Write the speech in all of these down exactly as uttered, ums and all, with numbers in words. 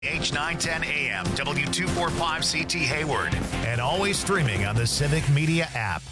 H nine ten A M, W two forty-five C T Hayward, and always streaming on the Civic Media app.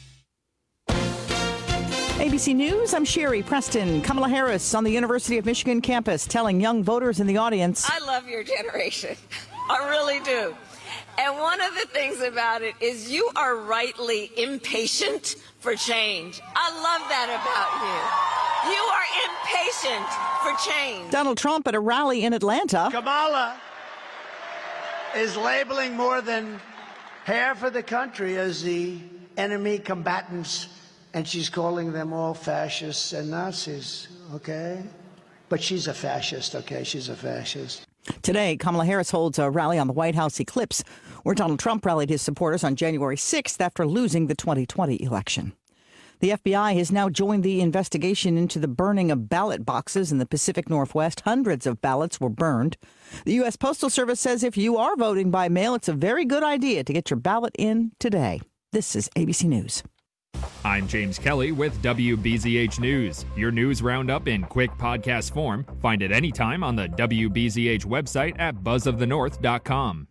A B C News, I'm Sherry Preston. Kamala Harris on the University of Michigan campus telling young voters in the audience, I love your generation. I really do. And one of the things about it is you are rightly impatient for change. I love that about you. You are impatient for change. Donald Trump at a rally in Atlanta. Kamala is labeling more than half of the country as the enemy combatants, and she's calling them all fascists and Nazis, okay? But she's a fascist, okay? She's a fascist. Today, Kamala Harris holds a rally on the White House Eclipse, where Donald Trump rallied his supporters on January sixth after losing the twenty twenty election. The F B I has now joined the investigation into the burning of ballot boxes in the Pacific Northwest. Hundreds of ballots were burned. The U S Postal Service says if you are voting by mail, it's a very good idea to get your ballot in today. This is A B C News. I'm James Kelly with W B Z H News, your news roundup in quick podcast form. Find it anytime on the W B Z H website at buzz of the north dot com.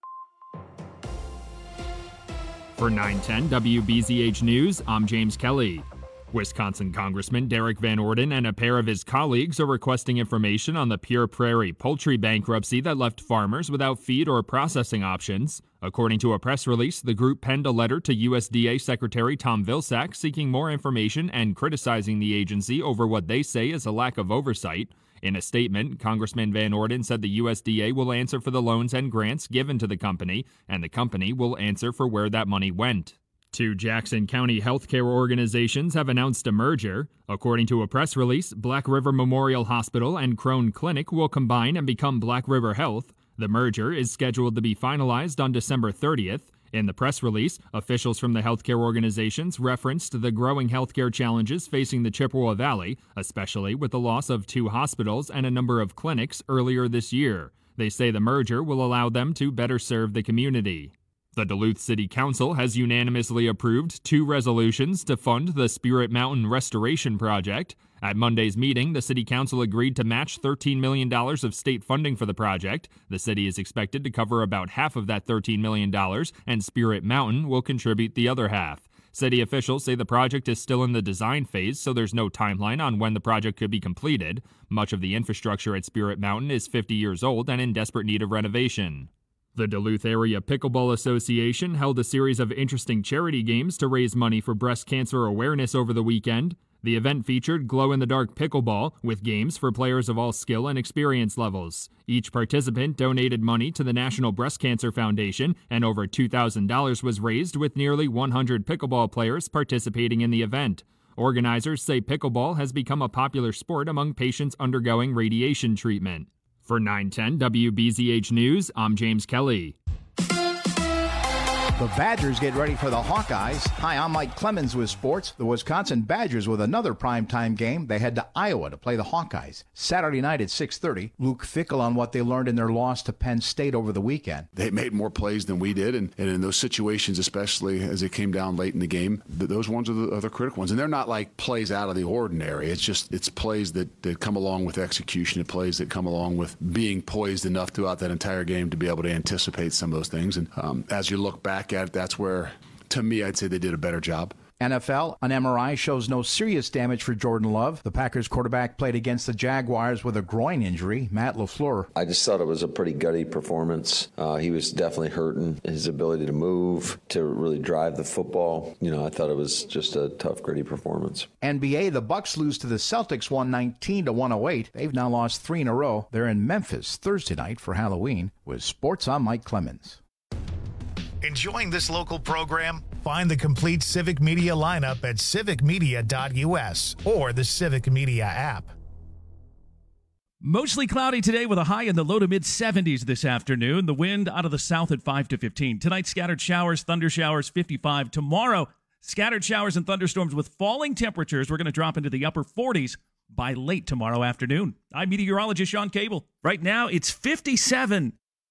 For nine ten W B Z H News, I'm James Kelly. Wisconsin Congressman Derek Van Orden and a pair of his colleagues are requesting information on the Pure Prairie poultry bankruptcy that left farmers without feed or processing options. According to a press release, the group penned a letter to U S D A Secretary Tom Vilsack seeking more information and criticizing the agency over what they say is a lack of oversight. In a statement, Congressman Van Orden said the U S D A will answer for the loans and grants given to the company, and the company will answer for where that money went. Two Jackson County healthcare organizations have announced a merger. According to a press release, Black River Memorial Hospital and Crone Clinic will combine and become Black River Health. The merger is scheduled to be finalized on December thirtieth. In the press release, officials from the healthcare organizations referenced the growing healthcare challenges facing the Chippewa Valley, especially with the loss of two hospitals and a number of clinics earlier this year. They say the merger will allow them to better serve the community. The Duluth City Council has unanimously approved two resolutions to fund the Spirit Mountain Restoration Project. At Monday's meeting, the City Council agreed to match thirteen million dollars of state funding for the project. The city is expected to cover about half of that thirteen million dollars, and Spirit Mountain will contribute the other half. City officials say the project is still in the design phase, so there's no timeline on when the project could be completed. Much of the infrastructure at Spirit Mountain is fifty years old and in desperate need of renovation. The Duluth Area Pickleball Association held a series of interesting charity games to raise money for breast cancer awareness over the weekend. The event featured glow-in-the-dark pickleball with games for players of all skill and experience levels. Each participant donated money to the National Breast Cancer Foundation, and over two thousand dollars was raised with nearly one hundred pickleball players participating in the event. Organizers say pickleball has become a popular sport among patients undergoing radiation treatment. For nine ten W B Z H News, I'm James Kelly. The Badgers get ready for the Hawkeyes. Hi, I'm Mike Clemens with sports. The Wisconsin Badgers with another primetime game. They head to Iowa to play the Hawkeyes. Saturday night at six thirty. Luke Fickell on what they learned in their loss to Penn State over the weekend. They made more plays than we did, and, and in those situations, especially as it came down late in the game, th- those ones are the, are the critical ones. And they're not like plays out of the ordinary. It's just it's plays that, that come along with execution. It plays that come along with being poised enough throughout that entire game to be able to anticipate some of those things. And um, as you look back at it, that's where, to me, I'd say they did a better job. N F L, an M R I shows no serious damage for Jordan Love. The Packers quarterback played against the Jaguars with a groin injury. Matt LaFleur. I just thought it was a pretty gutty performance. Uh, he was definitely hurting. His ability to move, to really drive the football. You know, I thought it was just a tough, gritty performance. N B A, the Bucks lose to the Celtics one nineteen to one oh eight. They've now lost three in a row. They're in Memphis Thursday night for Halloween. With sports, I'm Mike Clemens. Enjoying this local program? Find the complete Civic Media lineup at civic media dot u s or the Civic Media app. Mostly cloudy today with a high in the low to mid seventies this afternoon. The wind out of the south at five to fifteen. Tonight, scattered showers, thunder showers, fifty-five. Tomorrow, scattered showers and thunderstorms with falling temperatures. We're going to drop into the upper forties by late tomorrow afternoon. I'm meteorologist Sean Cable. Right now, it's fifty-seven.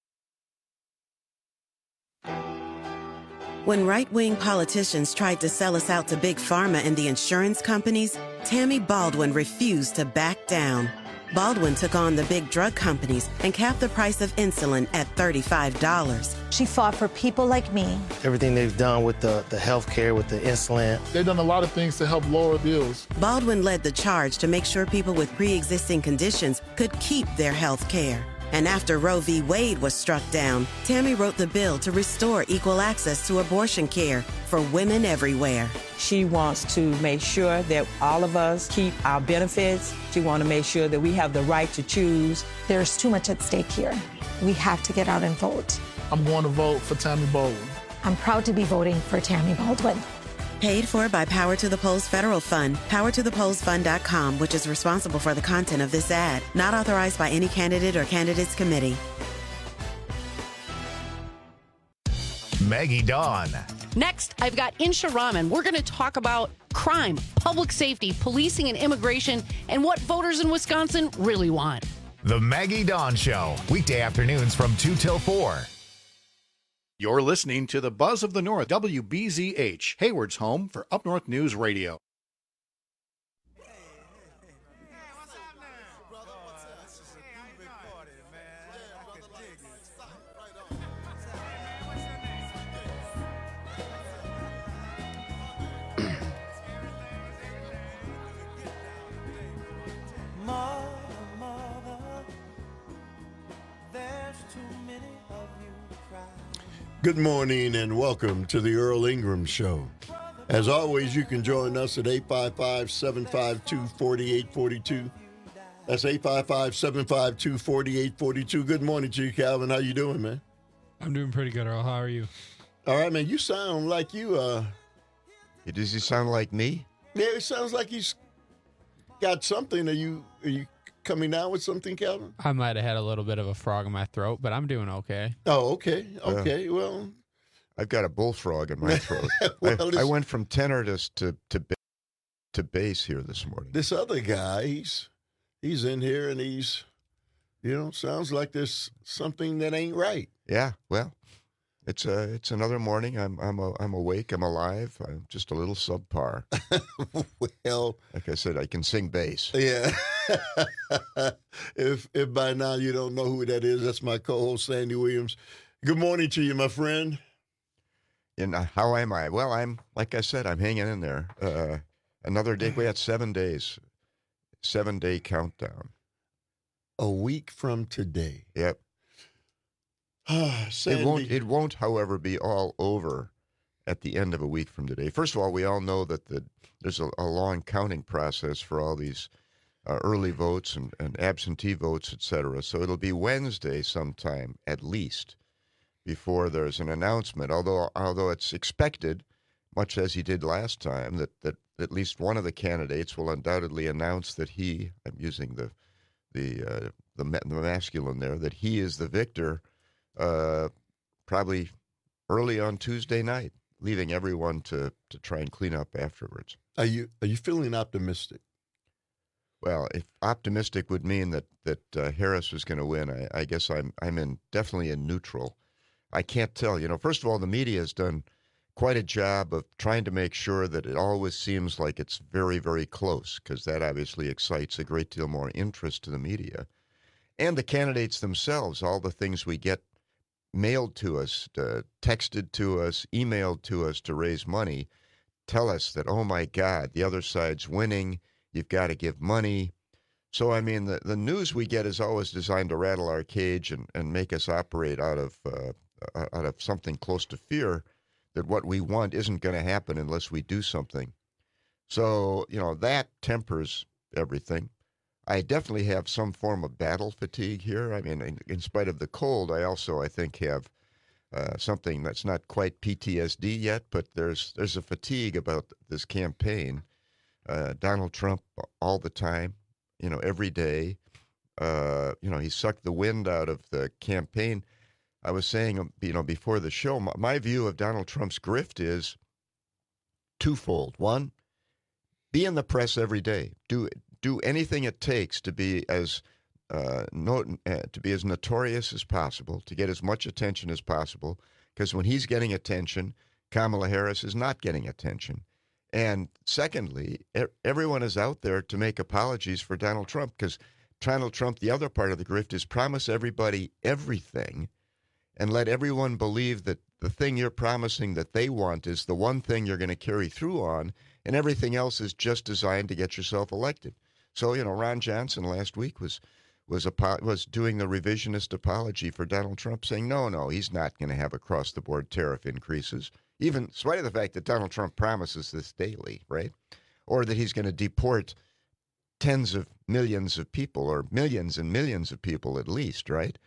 When right-wing politicians tried to sell us out to Big Pharma and the insurance companies, Tammy Baldwin refused to back down. Baldwin took on the big drug companies and capped the price of insulin at thirty-five dollars. She fought for people like me. Everything they've done with the, the health care, with the insulin. They've done a lot of things to help lower bills. Baldwin led the charge to make sure people with pre-existing conditions could keep their health care. And after Roe v. Wade was struck down, Tammy wrote the bill to restore equal access to abortion care for women everywhere. She wants to make sure that all of us keep our benefits. She wants to make sure that we have the right to choose. There's too much at stake here. We have to get out and vote. I'm going to vote for Tammy Baldwin. I'm proud to be voting for Tammy Baldwin. Paid for by Power to the Polls Federal Fund, power to the polls fund dot com, which is responsible for the content of this ad. Not authorized by any candidate or candidates committee. Maggie Dawn. Next, I've got Insha Rahman. We're going to talk about crime, public safety, policing, and immigration, and what voters in Wisconsin really want. The Maggie Dawn Show, weekday afternoons from two till four. You're listening to the Buzz of the North, W B Z H, Hayward's home for Up North News Radio. Good morning and welcome to the Earl Ingram Show. As always, you can join us at eight five five, seven five two, four eight four two. That's eight five five, seven five two, four eight four two. Good morning to you, Calvin. How you doing, man? I'm doing pretty good, Earl. How are you? All right, man. You sound like you, uh... Does he sound like me? Yeah, it sounds like he's got something. Are you, are you coming down with something, Calvin? I might have had a little bit of a frog in my throat, but I'm doing okay. Oh, okay. Okay, uh, well... I've got a bullfrog in my throat. well, I, this, I went from tenor to to to, to bass here this morning. This other guy, he's he's in here and he's, you know, sounds like there's something that ain't right. Yeah, well, it's a it's another morning. I'm I'm a, I'm awake. I'm alive. I'm just a little subpar. well, like I said, I can sing bass. Yeah. if if by now you don't know who that is, that's my co-host Sandy Williams. Good morning to you, my friend. And how am I? Well, I'm, like I said, I'm hanging in there. Uh, another day. We had seven days. Seven-day countdown. A week from today. Yep. Sandy. It won't, it won't, however, be all over at the end of a week from today. First of all, we all know that the, there's a, a long counting process for all these uh, early votes and, and absentee votes, et cetera. So it'll be Wednesday sometime, at least, before there's an announcement, although although it's expected, much as he did last time, that, that at least one of the candidates will undoubtedly announce that he, I'm using the the uh, the, the masculine there, that he is the victor, uh, probably early on Tuesday night, leaving everyone to, to try and clean up afterwards. Are you are you feeling optimistic? Well, if optimistic would mean that that uh, Harris was going to win, I, I guess I'm I'm in definitely in neutral. I can't tell. You know, first of all, the media has done quite a job of trying to make sure that it always seems like it's very, very close, because that obviously excites a great deal more interest to the media. And the candidates themselves, all the things we get mailed to us, uh, texted to us, emailed to us to raise money, tell us that, oh, my God, the other side's winning, you've got to give money. So, I mean, the, the news we get is always designed to rattle our cage and, and make us operate out of uh, out of something close to fear that what we want isn't going to happen unless we do something. So, you know, that tempers everything. I definitely have some form of battle fatigue here. I mean, in, in spite of the cold, I also, I think, have uh, something that's not quite P T S D yet, but there's there's a fatigue about this campaign. Uh, Donald Trump all the time, you know, every day. Uh, you know, he sucked the wind out of the campaign. I was saying, you know, before the show, my, my view of Donald Trump's grift is twofold. One, be in the press every day. Do do anything it takes to be as uh, no, uh, to be as notorious as possible, to get as much attention as possible. Because when he's getting attention, Kamala Harris is not getting attention. And secondly, er- everyone is out there to make apologies for Donald Trump, because Donald Trump, the other part of the grift is promise everybody everything and let everyone believe that the thing you're promising that they want is the one thing you're going to carry through on, and everything else is just designed to get yourself elected. So, you know, Ron Johnson last week was was apo- was doing the revisionist apology for Donald Trump, saying, no, no, he's not going to have across-the-board tariff increases, even in spite of the fact that Donald Trump promises this daily, right? Or that he's going to deport tens of millions of people, or millions and millions of people at least, right?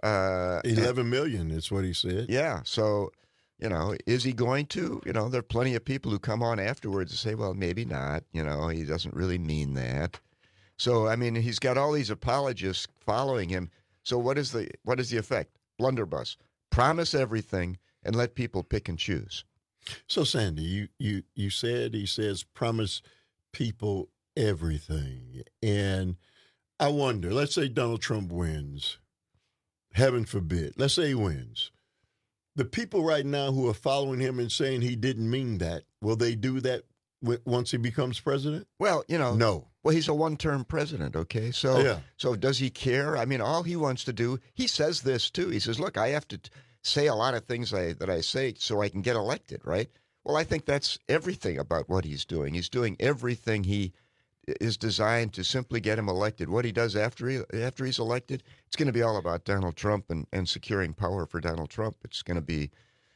Uh, eleven million is what he said. Yeah. So, you know, is he going to? You know, there are plenty of people who come on afterwards and say, well, maybe not. You know, he doesn't really mean that. So, I mean, he's got all these apologists following him. So what is the what is the effect? Blunderbuss. Promise everything and let people pick and choose. So, Sandy, you, you, you said he says promise people everything. And I wonder, let's say Donald Trump wins. Heaven forbid. Let's say he wins. The people right now who are following him and saying he didn't mean that, will they do that w- once he becomes president? Well, you know. No. Well, he's a one-term president, okay? So, yeah. so does he care? I mean, all he wants to do, he says this, too. He says, look, I have to t- say a lot of things I, that I say so I can get elected, right? Well, I think that's everything about what he's doing. He's doing everything he is designed to simply get him elected. What he does after he after he's elected, it's going to be all about Donald Trump and, and securing power for Donald Trump. It's going to be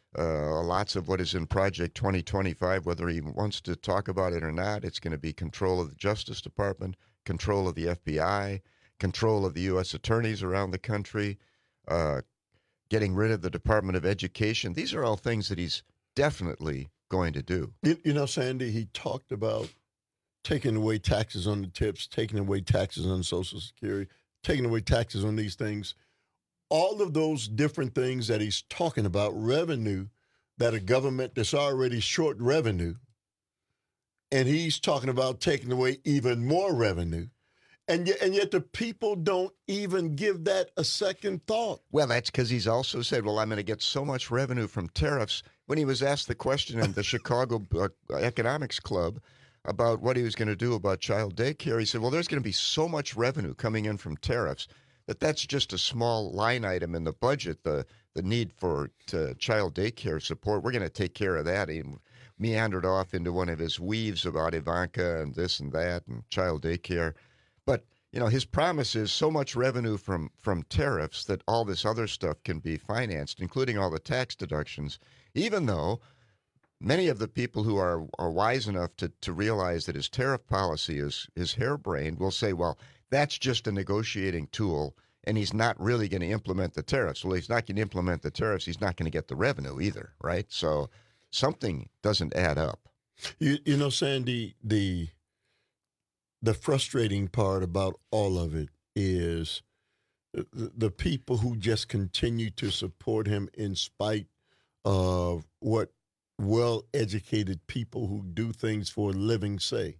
uh, lots of what is in Project twenty twenty-five, whether he wants to talk about it or not. It's going to be control of the Justice Department, control of the F B I, control of the U S attorneys around the country, uh, getting rid of the Department of Education. These are all things that he's definitely going to do. You, you know, Sandy, he talked about taking away taxes on the tips, taking away taxes on Social Security, taking away taxes on these things. All of those different things that he's talking about, revenue, that a government that's already short revenue, and he's talking about taking away even more revenue. And yet, and yet the people don't even give that a second thought. Well, that's because he's also said, well, I'm going to get so much revenue from tariffs. When he was asked the question in the Chicago uh, Economics Club about what he was going to do about child daycare, he said, well, there's going to be so much revenue coming in from tariffs that that's just a small line item in the budget, the the need for to child daycare support. We're going to take care of that. He meandered off into one of his weaves about Ivanka and this and that and child daycare. But, you know, his promise is so much revenue from, from tariffs that all this other stuff can be financed, including all the tax deductions, even though many of the people who are, are wise enough to, to realize that his tariff policy is, is harebrained will say, well, that's just a negotiating tool, and he's not really going to implement the tariffs. Well, he's not going to implement the tariffs. He's not going to get the revenue either, right? So something doesn't add up. You, you know, Sandy, the the frustrating part about all of it is the, the people who just continue to support him in spite of what well-educated people who do things for a living say.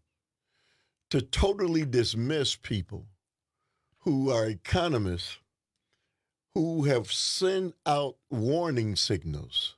To totally dismiss people who are economists who have sent out warning signals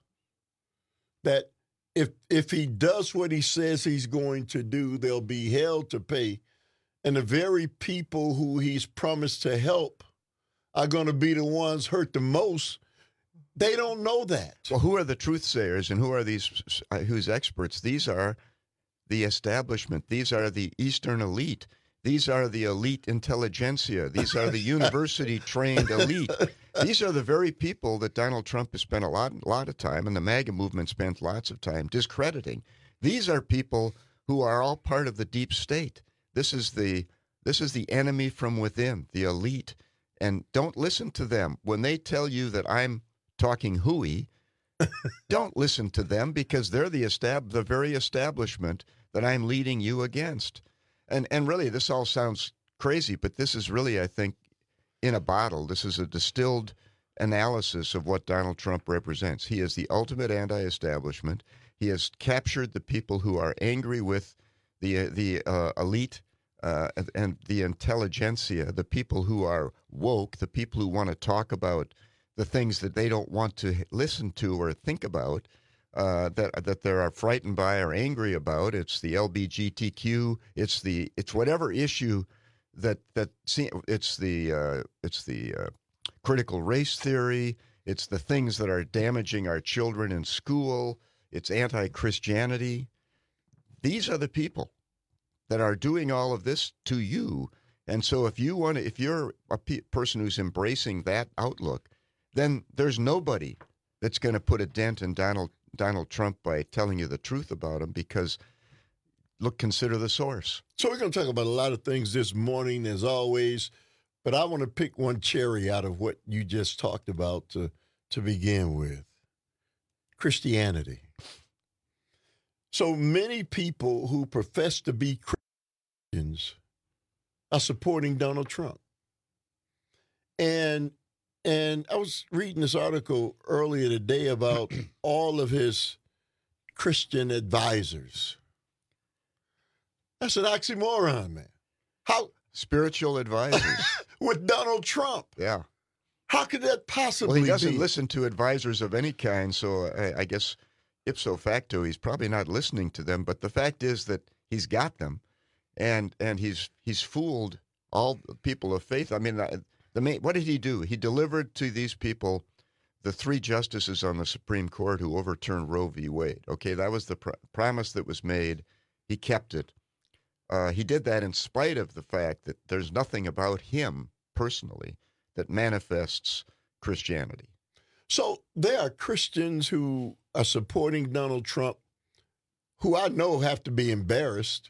that if if he does what he says he's going to do, they'll be held to pay. And the very people who he's promised to help are going to be the ones hurt the most. They don't know that. Well, who are the truth sayers and who are these uh, who's experts? These are the establishment. These are the Eastern elite. These are the elite intelligentsia. These are the university-trained elite. These are the very people that Donald Trump has spent a lot, a lot of time, and the MAGA movement spent lots of time discrediting. These are people who are all part of the deep state. This is the this is the enemy from within, the elite. And don't listen to them. When they tell you that I'm talking hooey, don't listen to them because they're the estab- the very establishment that I'm leading you against. And and really, this all sounds crazy, but this is really, I think, in a bottle. This is a distilled analysis of what Donald Trump represents. He is the ultimate anti-establishment. He has captured the people who are angry with the the uh, elite uh, and the intelligentsia, the people who are woke, the people who want to talk about the things that they don't want to listen to or think about, uh, that that they are frightened by or angry about. It's the L G B T Q. It's the it's whatever issue that that see, it's the uh, it's the uh, critical race theory. It's the things that are damaging our children in school. It's anti-Christianity. These are the people that are doing all of this to you. And so if you want to, if you're a pe- person who's embracing that outlook, then there's nobody that's going to put a dent in Donald Donald Trump by telling you the truth about him, because look, consider the source. So we're going to talk about a lot of things this morning, as always, but I want to pick one cherry out of what you just talked about to, to begin with. Christianity. So many people who profess to be Christians are supporting Donald Trump. And and I was reading this article earlier today about all of his Christian advisors. That's an oxymoron, man. How spiritual advisors with Donald Trump? Yeah. How could that possibly be? Well, he doesn't be? listen to advisors of any kind, so I, I guess ipso facto, he's probably not listening to them. But the fact is that he's got them, and and he's he's fooled all the people of faith. I mean, the main, what did he do? He delivered to these people the three justices on the Supreme Court who overturned Roe v. Wade. Okay, that was the pr- promise that was made. He kept it. Uh, he did that in spite of the fact that there's nothing about him personally that manifests Christianity. So there are Christians who are supporting Donald Trump who I know have to be embarrassed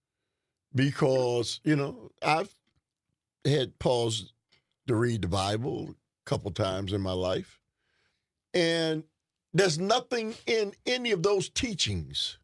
because, you know, I've had paused to read the Bible a couple times in my life, and there's nothing in any of those teachings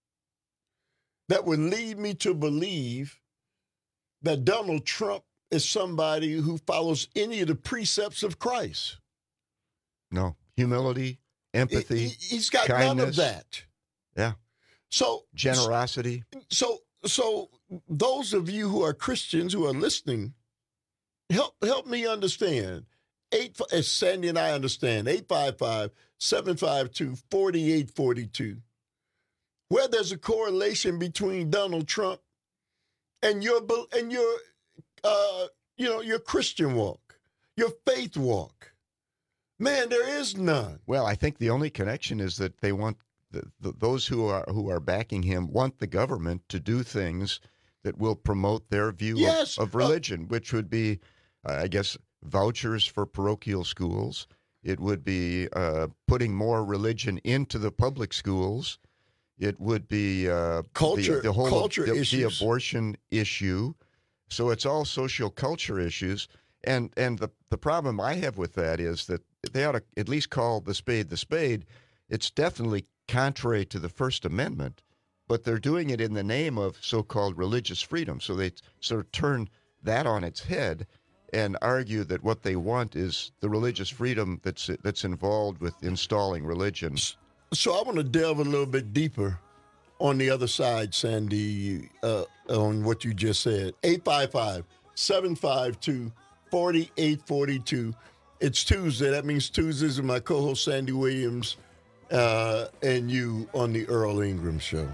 that would lead me to believe that Donald Trump is somebody who follows any of the precepts of Christ. No. Humility, empathy, he, he's got kindness. None of that. Yeah. So generosity. So so those of you who are Christians who are listening, help help me understand. Eight as Sandy and I understand, eight five five, seven five two, four eight four two. Where there's a correlation between Donald Trump and your and your uh, you know, your Christian walk, your faith walk. Man, there is none. Well, I think the only connection is that they want the, the, those who are who are backing him want the government to do things that will promote their view yes. of, of religion, uh, which would be, uh, I guess, vouchers for parochial schools. It would be uh, putting more religion into the public schools. It would be uh, culture, the, the whole culture the, issues. the abortion issue. So it's all social culture issues. And and the, the problem I have with that is that they ought to at least call the spade the spade. It's definitely contrary to the First Amendment, but they're doing it in the name of so-called religious freedom. So they sort of turn that on its head and argue that what they want is the religious freedom that's that's involved with installing religion. So I want to delve a little bit deeper on the other side, Sandy, uh, on what you just said. eight five five, seven five two, four eight four two. It's Tuesday. That means Tuesdays with my co-host Sandy Williams uh, and you on the Earl Ingram Show.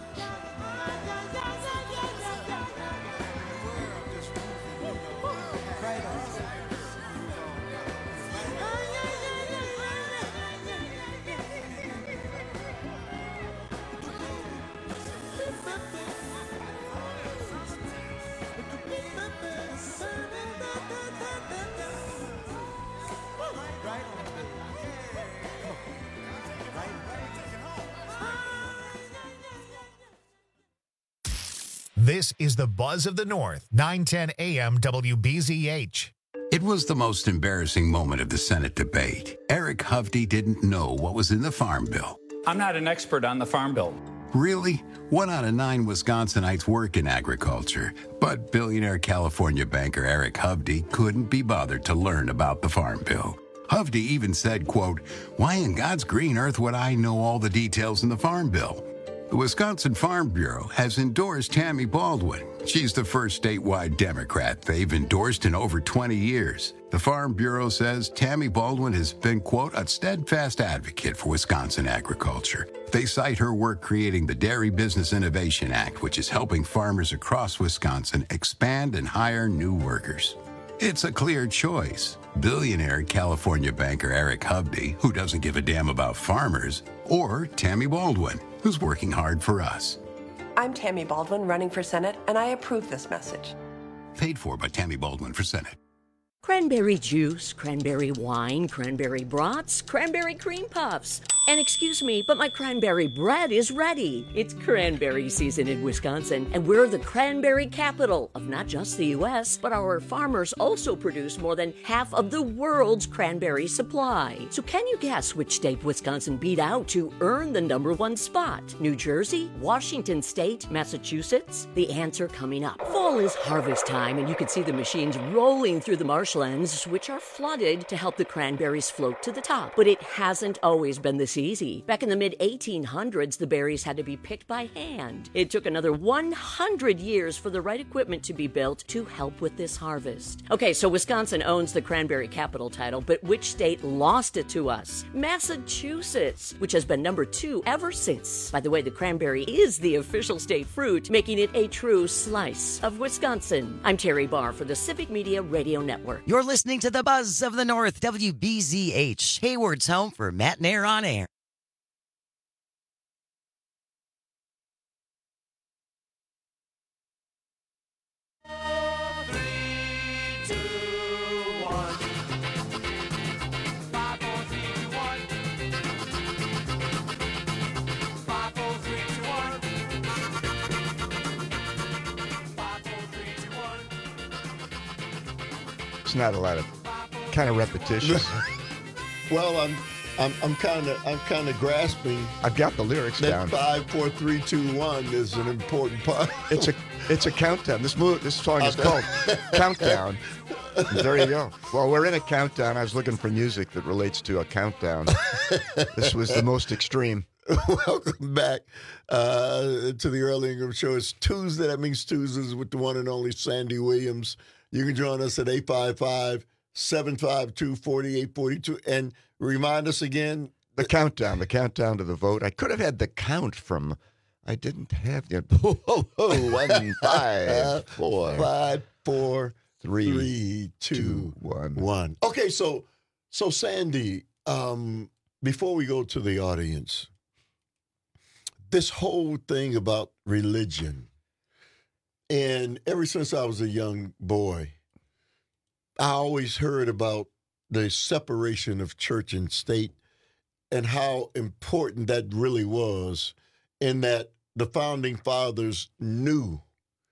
This is the Buzz of the North, nine ten A M W B Z H. It was the most embarrassing moment of the Senate debate. Eric Hovde didn't know what was in the Farm Bill. I'm not an expert on the Farm Bill. Really? One out of nine Wisconsinites work in agriculture, but billionaire California banker Eric Hovde couldn't be bothered to learn about the Farm Bill. Hovde even said, quote, "Why in God's green earth would I know all the details in the Farm Bill?" The Wisconsin Farm Bureau has endorsed Tammy Baldwin. She's the first statewide Democrat they've endorsed in over twenty years. The Farm Bureau says Tammy Baldwin has been, quote, a steadfast advocate for Wisconsin agriculture. They cite her work creating the Dairy Business Innovation Act, which is helping farmers across Wisconsin expand and hire new workers. It's a clear choice. Billionaire California banker Eric Hovde, who doesn't give a damn about farmers, or Tammy Baldwin, who's working hard for us. I'm Tammy Baldwin, running for Senate, and I approve this message. Paid for by Tammy Baldwin for Senate. Cranberry juice, cranberry wine, cranberry brats, cranberry cream puffs. And excuse me, but my cranberry bread is ready. It's cranberry season in Wisconsin, and we're the cranberry capital of not just the U S, but our farmers also produce more than half of the world's cranberry supply. So can you guess which state Wisconsin beat out to earn the number one spot? New Jersey, Washington State, Massachusetts? The answer coming up. Fall is harvest time, and you can see the machines rolling through the marshlands, which are flooded to help the cranberries float to the top. But it hasn't always been this easy. Back in the mid eighteen hundreds, the berries had to be picked by hand. It took another one hundred years for the right equipment to be built to help with this harvest. Okay, so Wisconsin owns the cranberry capital title, but which state lost it to us? Massachusetts, which has been number two ever since. By the way, the cranberry is the official state fruit, making it a true slice of Wisconsin. I'm Terry Barr for the Civic Media Radio Network. You're listening to the Buzz of the North, W B Z H, Hayward's home for Matt Nair on air. It's not a lot of kind of repetitious. Well, I'm I'm I'm kind of I'm kind of grasping. I've got the lyrics that down. Five, four, three, two, one is an important part. It's a it's a countdown. This move, this song is called Countdown. And there you go. Well, we're in a countdown. I was looking for music that relates to a countdown. This was the most extreme. Welcome back uh, to the Earl Ingram Show. It's Tuesday. That means Tuesdays with the one and only Sandy Williams. You can join us at eight five five, seven five two, four eight four two. And remind us again. The countdown, the countdown to the vote. I could have had the count from, I didn't have the, oh, oh, oh, one, five, four. Five, four, three, three two, two, one. one. Okay, so, so Sandy, um, before we go to the audience, this whole thing about religion, and ever since I was a young boy, I always heard about the separation of church and state and how important that really was, in that the founding fathers knew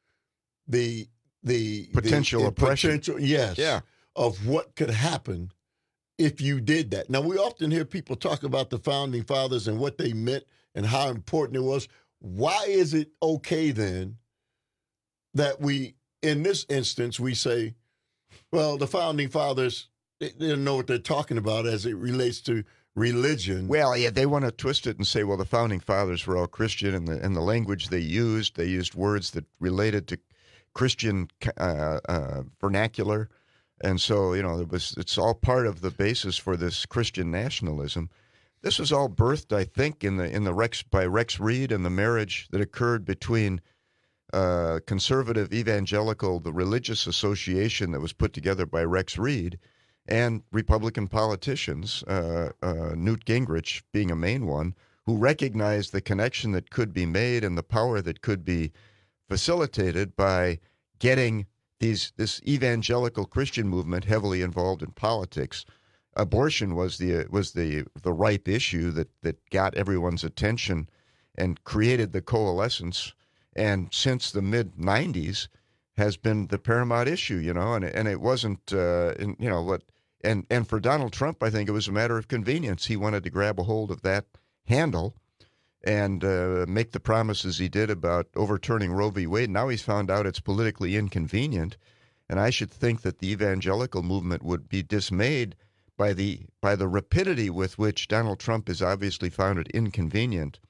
the the potential the, oppression, potential, yes, yeah. of what could happen if you did that. Now, we often hear people talk about the founding fathers and what they meant and how important it was. Why is it okay then that we, in this instance, we say, well, the founding fathers, they, they don't know what they're talking about as it relates to religion? Well, yeah, they want to twist it and say, well, the founding fathers were all Christian, and the and the language they used, they used words that related to Christian uh, uh, vernacular, and so you know it was it's all part of the basis for this Christian nationalism. This was all birthed, I think, in the in the Rex by Rex Reed and the marriage that occurred between uh, conservative evangelical, the religious association that was put together by Rex Reed, and Republican politicians, uh, uh, Newt Gingrich being a main one, who recognized the connection that could be made and the power that could be facilitated by getting these this evangelical Christian movement heavily involved in politics. Abortion was the was the the ripe issue that that got everyone's attention and created the coalescence, and since the mid nineties has been the paramount issue, you know, and and it wasn't uh, in, you know what and and for Donald Trump, I think it was a matter of convenience. He wanted to grab a hold of that handle and uh, make the promises he did about overturning Roe v. Wade. Now he's found out it's politically inconvenient, and I should think that the evangelical movement would be dismayed by the by the rapidity with which Donald Trump has obviously found it inconvenient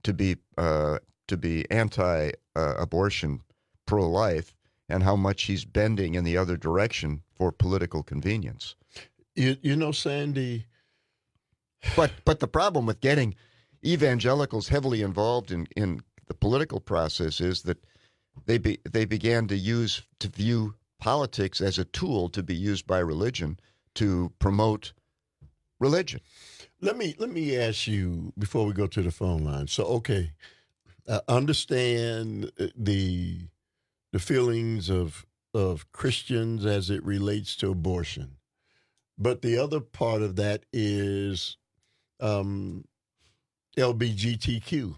to be uh, to be anti-abortion, uh, pro-life, and how much he's bending in the other direction for political convenience. You, you know, Sandy. But but the problem with getting evangelicals heavily involved in, in the political process is that they be, they began to use to view politics as a tool to be used by religion to promote religion. Let me let me ask you before we go to the phone line. So, okay, I understand the the feelings of of Christians as it relates to abortion, but the other part of that is um, L G B T Q,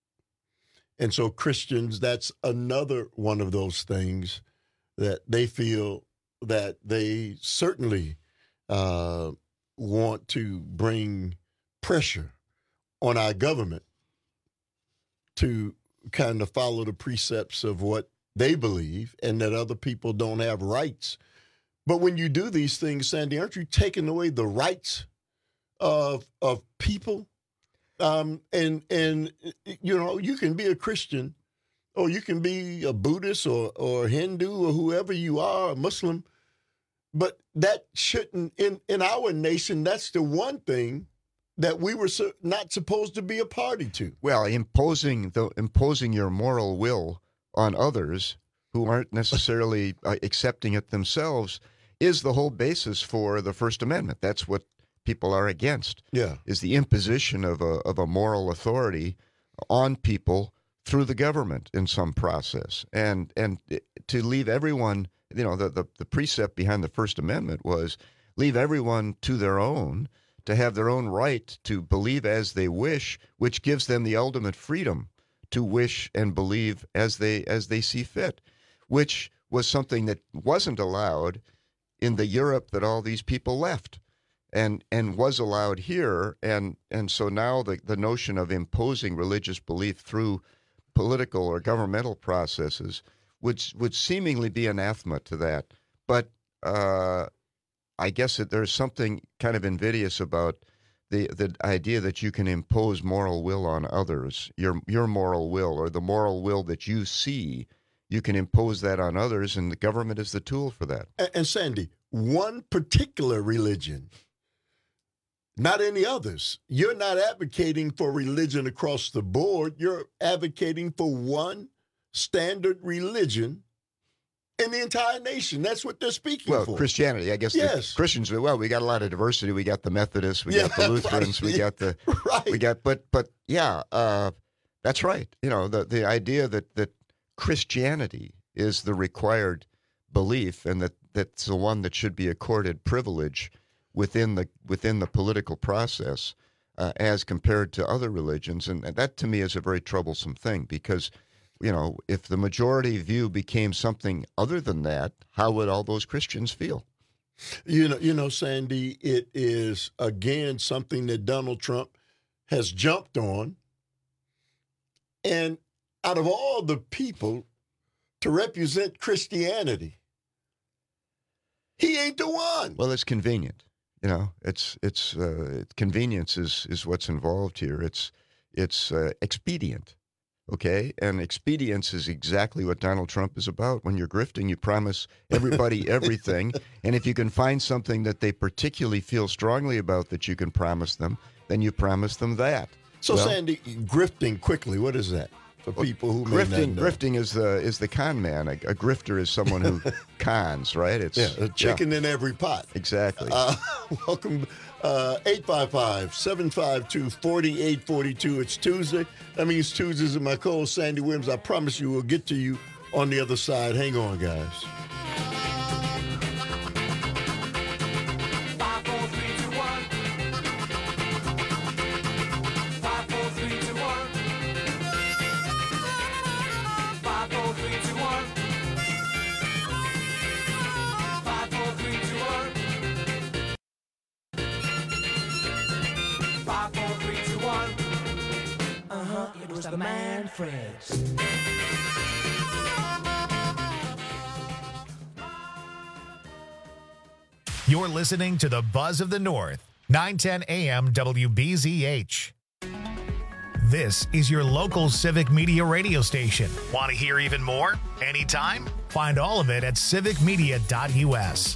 and so Christians, that's another one of those things that they feel that they certainly uh, want to bring pressure on our government to kind of follow the precepts of what they believe and that other people don't have rights. But when you do these things, Sandy, aren't you taking away the rights of of people? Um, and, and you know, you can be a Christian or you can be a Buddhist or, or Hindu or whoever you are, a Muslim. But that shouldn't, in, in our nation, that's the one thing that we were su- not supposed to be a party to. Well, imposing the imposing your moral will on others who aren't necessarily uh, accepting it themselves is the whole basis for the First Amendment. That's what people are against. Yeah, is the imposition of a of a moral authority on people through the government in some process, and and to leave everyone. You know, the, the, the precept behind the First Amendment was leave everyone to their own, to have their own right to believe as they wish, which gives them the ultimate freedom to wish and believe as they as they see fit, which was something that wasn't allowed in the Europe that all these people left, and and was allowed here. And and so now the, the notion of imposing religious belief through political or governmental processes would would seemingly be anathema to that. But uh, I guess that there's something kind of invidious about the the idea that you can impose moral will on others, your your moral will or the moral will that you see, you can impose that on others, and the government is the tool for that. And, and Sandy, one particular religion, not any others. You're not advocating for religion across the board. You're advocating for one standard religion in the entire nation. That's what they're speaking well, for. Well, Christianity, I guess. Yes. The Christians, well, we got a lot of diversity. We got the Methodists, we yeah, got the Lutherans, right. we got the, right. we got, but, but yeah, uh, that's right. You know, the, the idea that, that Christianity is the required belief and that that's the one that should be accorded privilege within the, within the political process uh, as compared to other religions. And, and that to me is a very troublesome thing because you know, if the majority view became something other than that, how would all those Christians feel? You know, you know, Sandy, it is, again, something that Donald Trump has jumped on. And out of all the people to represent Christianity, he ain't the one. Well, it's convenient. You know, it's it's uh, convenience is, is what's involved here. It's, it's uh, expedient. Okay, and expedience is exactly what Donald Trump is about. When you're grifting, you promise everybody everything, and if you can find something that they particularly feel strongly about that you can promise them, then you promise them that. So, well, Sandy, grifting quickly, what is that for well, people who may grifting? Not know? Grifting is the is the con man. A, a grifter is someone who cons, right? It's yeah, a chicken yeah. in every pot. Exactly. Uh, welcome. Uh, eight five five, seven five two, four eight four two. It's Tuesday. That means Tuesdays in my co-host Sandy Williams. I promise you we'll get to you on the other side. Hang on, guys. Five, four, three, two, one. Five, four, three, two, one. Five, four, three, two, one. Five, four, three, two, one. Five, four, three, two, one. Uh-huh, it was the Manfreds. You're listening to the Buzz of the North, nine ten A M W B Z H. This is your local Civic Media radio station. Want to hear even more? Anytime? Find all of it at civic media dot U S.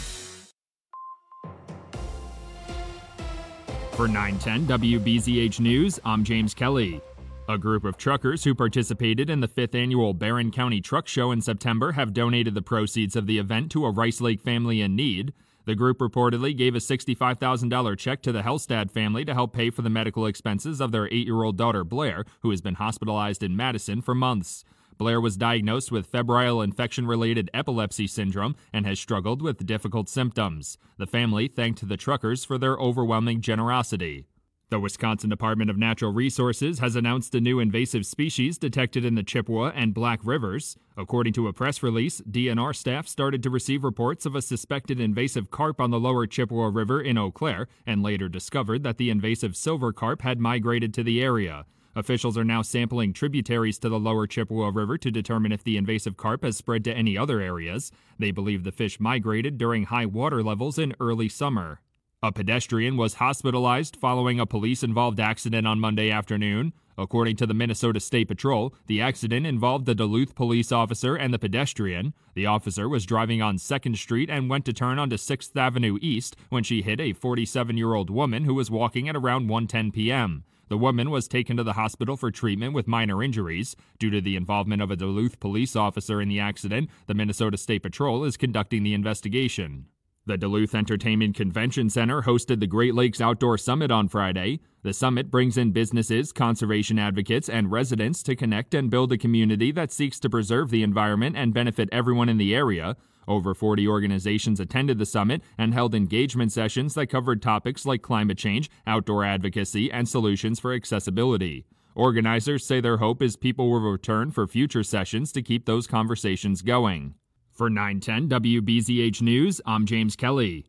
For nine ten W B Z H News, I'm James Kelly. A group of truckers who participated in the fifth annual Barron County Truck Show in September have donated the proceeds of the event to a Rice Lake family in need. The group reportedly gave a sixty-five thousand dollars check to the Hellstad family to help pay for the medical expenses of their eight-year-old daughter Blair, who has been hospitalized in Madison for months. Blair was diagnosed with febrile infection-related epilepsy syndrome and has struggled with difficult symptoms. The family thanked the truckers for their overwhelming generosity. The Wisconsin Department of Natural Resources has announced a new invasive species detected in the Chippewa and Black Rivers. According to a press release, D N R staff started to receive reports of a suspected invasive carp on the lower Chippewa River in Eau Claire and later discovered that the invasive silver carp had migrated to the area. Officials are now sampling tributaries to the lower Chippewa River to determine if the invasive carp has spread to any other areas. They believe the fish migrated during high water levels in early summer. A pedestrian was hospitalized following a police-involved accident on Monday afternoon. According to the Minnesota State Patrol, the accident involved the Duluth police officer and the pedestrian. The officer was driving on second Street and went to turn onto sixth Avenue East when she hit a forty-seven-year-old woman who was walking at around one ten p.m. The woman was taken to the hospital for treatment with minor injuries. Due to the involvement of a Duluth police officer in the accident, the Minnesota State Patrol is conducting the investigation. The Duluth Entertainment Convention Center hosted the Great Lakes Outdoor Summit on Friday. The summit brings in businesses, conservation advocates, and residents to connect and build a community that seeks to preserve the environment and benefit everyone in the area. Over forty organizations attended the summit and held engagement sessions that covered topics like climate change, outdoor advocacy, and solutions for accessibility. Organizers say their hope is people will return for future sessions to keep those conversations going. For nine ten W B Z H News, I'm James Kelly.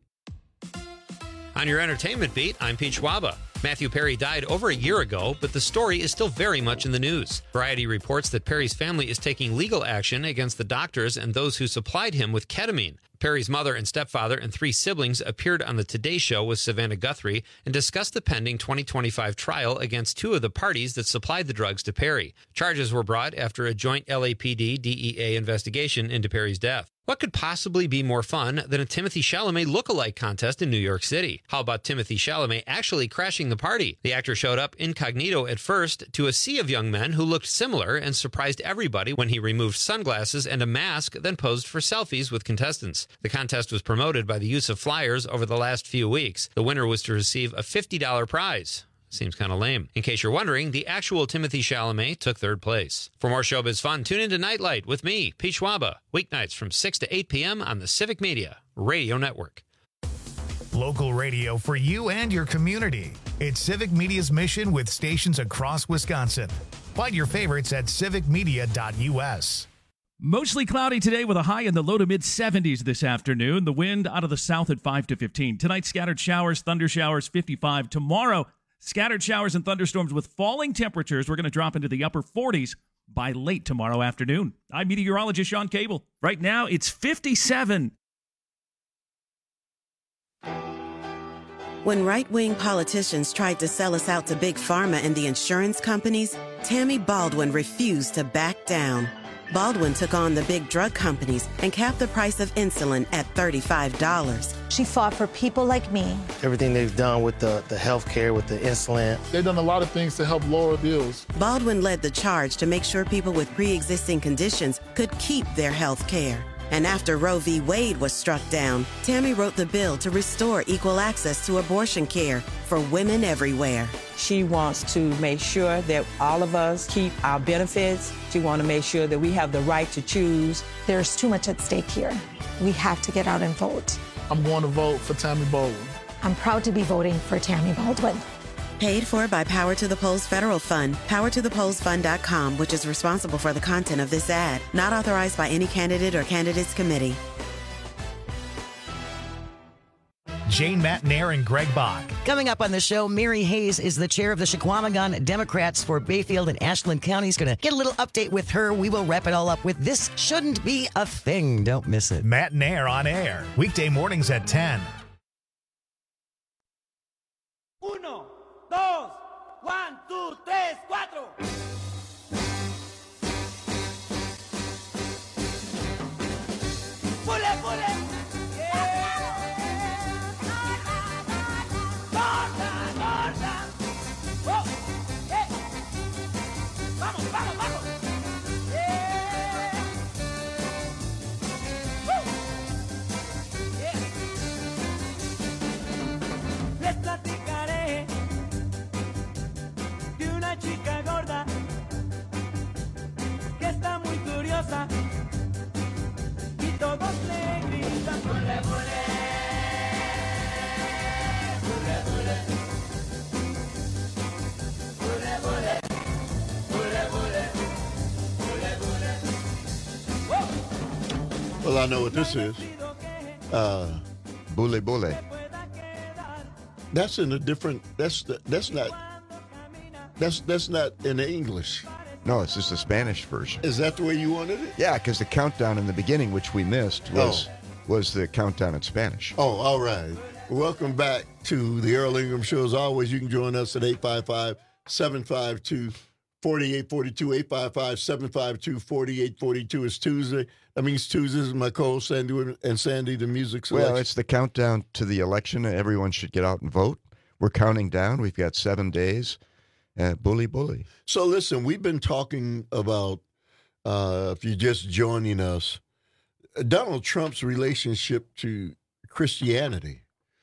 On your entertainment beat, I'm Pete Schwaba. Matthew Perry died over a year ago, but the story is still very much in the news. Variety reports that Perry's family is taking legal action against the doctors and those who supplied him with ketamine. Perry's mother and stepfather and three siblings appeared on the Today Show with Savannah Guthrie and discussed the pending twenty twenty-five trial against two of the parties that supplied the drugs to Perry. Charges were brought after a joint L A P D D E A investigation into Perry's death. What could possibly be more fun than a Timothée Chalamet look-alike contest in New York City? How about Timothée Chalamet actually crashing the party? The actor showed up incognito at first to a sea of young men who looked similar and surprised everybody when he removed sunglasses and a mask, then posed for selfies with contestants. The contest was promoted by the use of flyers over the last few weeks. The winner was to receive a fifty dollars prize. Seems kind of lame. In case you're wondering, the actual Timothée Chalamet took third place. For more showbiz fun, tune into Nightlight with me, Pete Schwaba, weeknights from six to eight p.m. on the Civic Media Radio Network. Local radio for you and your community. It's Civic Media's mission with stations across Wisconsin. Find your favorites at civic media dot U S. Mostly cloudy today with a high in the low to mid seventies this afternoon. The wind out of the south at five to fifteen. Tonight, scattered showers, thunder showers, fifty-five. Tomorrow, scattered showers and thunderstorms with falling temperatures. We're going to drop into the upper forties by late tomorrow afternoon. I'm meteorologist Sean Cable. Right now, it's fifty-seven. When right-wing politicians tried to sell us out to Big Pharma and the insurance companies, Tammy Baldwin refused to back down. Baldwin took on the big drug companies and capped the price of insulin at thirty-five dollars. She fought for people like me. Everything they've done with the, the health care, with the insulin. They've done a lot of things to help lower bills. Baldwin led the charge to make sure people with pre-existing conditions could keep their health care. And after Roe v. Wade was struck down, Tammy wrote the bill to restore equal access to abortion care for women everywhere. She wants to make sure that all of us keep our benefits. She wants to make sure that we have the right to choose. There's too much at stake here. We have to get out and vote. I'm going to vote for Tammy Baldwin. I'm proud to be voting for Tammy Baldwin. Paid for by Power to the Polls Federal Fund, power to the polls fund dot com, which is responsible for the content of this ad. Not authorized by any candidate or candidates committee. Jane Matnair and Greg Bach. Coming up on the show, Mary Hayes is the chair of the Chequamegon Democrats for Bayfield and Ashland counties. Going to get a little update with her. We will wrap it all up with This Shouldn't Be a Thing. Don't miss it. Matnair on air, weekday mornings at ten. Uno, dos, One, two, tres, cuatro. Pule, pule. Vamos, vamos, vamos. Yeah. Woo. Yeah. Les platicaré de una chica gorda que está muy curiosa y todos le gritan bule, bule. Bule, bule. Bule, bule. Well, I know what this is. Uh, Bule bule. That's in a different. That's that's not. That's that's not in the English. No, it's just a Spanish version. Is that the way you wanted it? Yeah, because the countdown in the beginning, which we missed, was oh. was the countdown in Spanish. Oh, all right. Welcome back to the Earl Ingram Show. As always, you can join us at eight five five, seven five two, four eight four two, eight five five, seven five two, four eight four two. It's Tuesday. That means Tuesdays is my co-host, Sandy, and Sandy, the music selection. Well, it's the countdown to the election. Everyone should get out and vote. We're counting down. We've got seven days. Uh, bully, bully. So listen, we've been talking about, uh, if you're just joining us, Donald Trump's relationship to Christianity,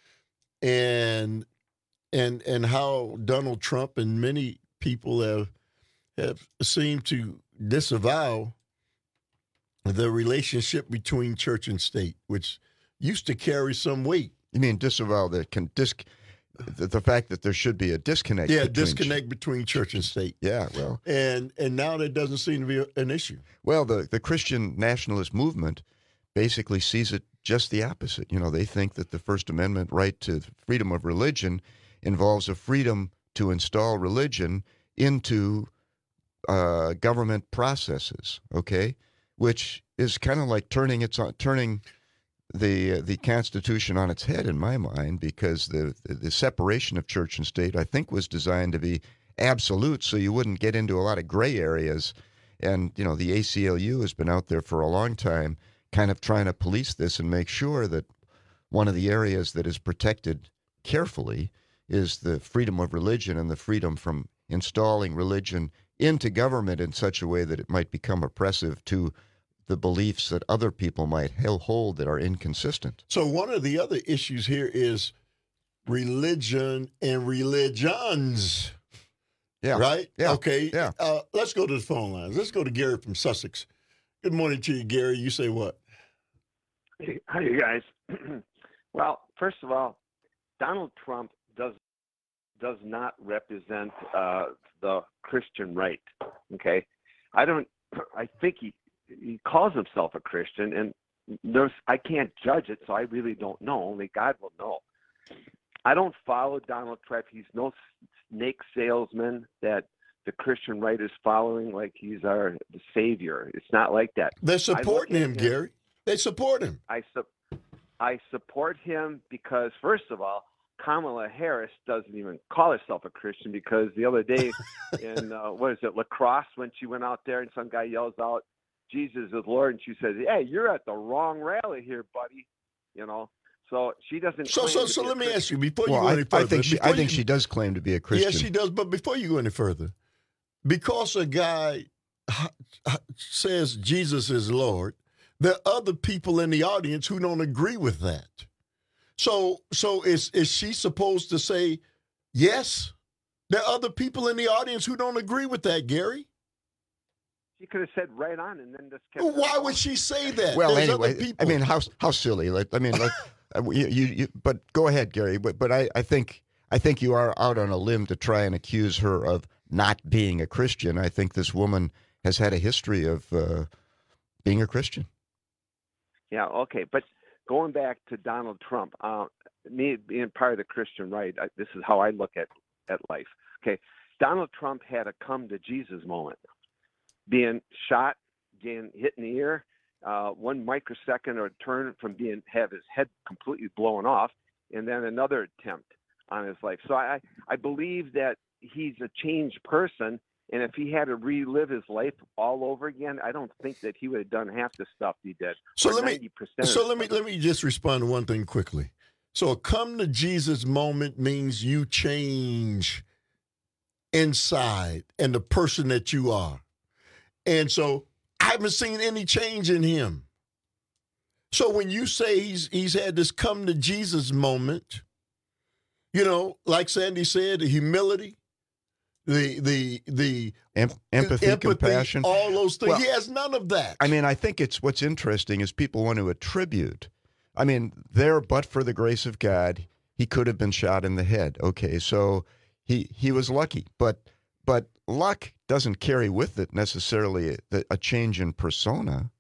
and and and how Donald Trump and many people have have seemed to disavow the relationship between church and state, which used to carry some weight. You mean disavow the can disc. The, the fact that there should be a disconnect. Yeah, between disconnect ch- between church and state. Yeah, well. And and now that doesn't seem to be a, an issue. Well, the, the Christian nationalist movement basically sees it just the opposite. You know, they think that the First Amendment right to freedom of religion involves a freedom to install religion into uh, government processes, okay, which is kind of like turning its turning the uh, the Constitution on its head in my mind, because the, the the separation of church and state, I think, was designed to be absolute, so you wouldn't get into a lot of gray areas. And you know, the A C L U has been out there for a long time, kind of trying to police this and make sure that one of the areas that is protected carefully is the freedom of religion and the freedom from installing religion into government in such a way that it might become oppressive to the beliefs that other people might hold that are inconsistent. So one of the other issues here is religion and religions. Yeah. Right? Yeah. Okay. Yeah. Uh, let's go to the phone lines. Let's go to Gary from Sussex. Good morning to you, Gary. You say what? Hey, how you guys? Well, first of all, Donald Trump does does not represent uh, the Christian right. Okay, I don't. I think he he calls himself a Christian, and there's I can't judge it, so I really don't know. Only God will know. I don't follow Donald Trump. He's no snake salesman that the Christian right is following like he's our the savior. It's not like that. They're supporting him, him, Gary. They support him. I su- I support him because, first of all, Kamala Harris doesn't even call herself a Christian, because the other day in, uh, what is it, La Crosse, when she went out there and some guy yells out, Jesus is Lord, and she says, hey, you're at the wrong rally here, buddy. You know, so she doesn't. So, so, so let me ask you, before you well, go I, any further. I think, she, I think you, she does claim to be a Christian. Yes, she does, but before you go any further, because a guy says Jesus is Lord, there are other people in the audience who don't agree with that. So, so is is she supposed to say yes? There are other people in the audience who don't agree with that, Gary. She could have said right on, and then just kept. Well, why would she say that? Well, There's anyway, I mean, how how silly. Like, I mean, like, you, you, you. But go ahead, Gary. But but I, I think I think you are out on a limb to try and accuse her of not being a Christian. I think this woman has had a history of uh, being a Christian. Yeah, okay, but going back to Donald Trump, uh, me being part of the Christian right, I, this is how I look at, at life. Okay, Donald Trump had a come to Jesus moment, being shot, getting hit in the ear, uh, one microsecond or turn from being have his head completely blown off, and then another attempt on his life. So I, I believe that he's a changed person. And if he had to relive his life all over again, I don't think that he would have done half the stuff he did. So or let ninety percent me of so the let me stuff. let me just respond to one thing quickly. So a come to Jesus moment means you change inside and the person that you are. And so I haven't seen any change in him. So when you say he's he's had this come to Jesus moment, you know, like Sandy said, the humility, the the the Em- empathy, empathy, compassion, all those things. Well, he has none of that. I mean, I think it's what's interesting is people want to attribute. I mean, there, but for the grace of God, he could have been shot in the head. Okay, so he he was lucky, but but luck doesn't carry with it necessarily a, a change in persona.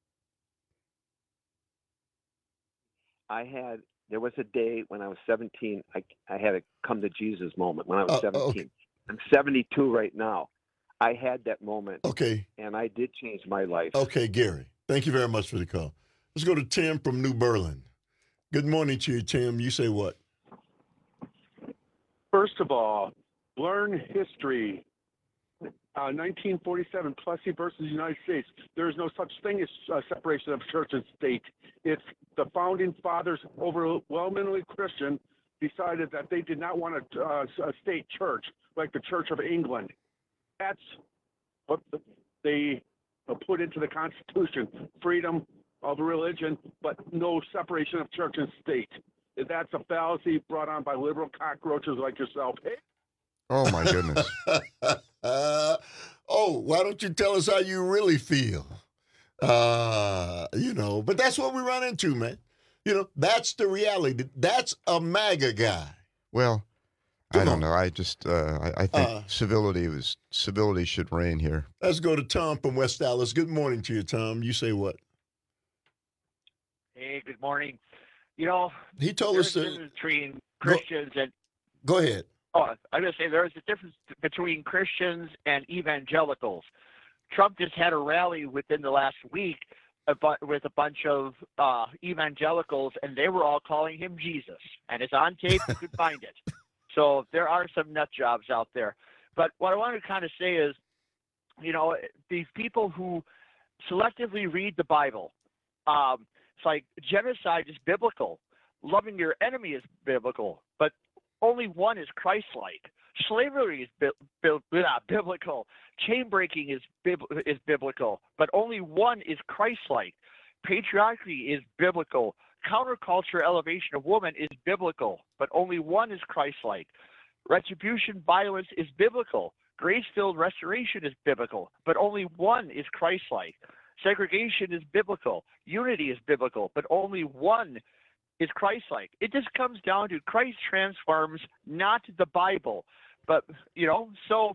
I had there was a day when I was seventeen. I I had a come to Jesus moment when I was Uh, seventeen. okay. I'm seventy-two right now. I had that moment. Okay. And I did change my life. Okay, Gary. Thank you very much for the call. Let's go to Tim from New Berlin. Good morning to you, Tim. You say what? First of all, learn history. Uh, nineteen forty-seven, Plessy versus the United States. There is no such thing as uh, separation of church and state. It's the founding fathers, overwhelmingly Christian, decided that they did not want a, uh, a state church like the Church of England. That's what the, they uh, put into the Constitution: freedom of religion, but no separation of church and state. That's a fallacy brought on by liberal cockroaches like yourself. Oh, my goodness. uh, oh, why don't you tell us how you really feel? Uh, you know, but that's what we run into, man. You know, that's the reality. That's a MAGA guy. Well, Come I don't on. know. I just uh, I, I think Uh, civility was civility should reign here. Let's go to Tom from West Dallas. Good morning to you, Tom. You say what? Hey, good morning. You know, He told there's us a to difference between Christians and go ahead. oh, I'm going to say there's a difference between Christians and evangelicals. Trump just had a rally within the last week about, with a bunch of uh, evangelicals, and they were all calling him Jesus. And it's on tape; you can find it. So there are some nut jobs out there. But what I want to kind of say is, you know, these people who selectively read the Bible. Um, It's like genocide is biblical. Loving your enemy is biblical, but only one is Christ-like. Slavery is bi- bi- uh, biblical. Chain breaking is bib- is biblical, but only one is Christ-like. Patriarchy is biblical. Counterculture elevation of woman is biblical, but only one is Christ-like. Retribution violence is biblical. Grace-filled restoration is biblical, but only one is Christ-like. Segregation is biblical. Unity is biblical, but only one is Christ-like. It just comes down to Christ transforms, not the Bible. But, you know, so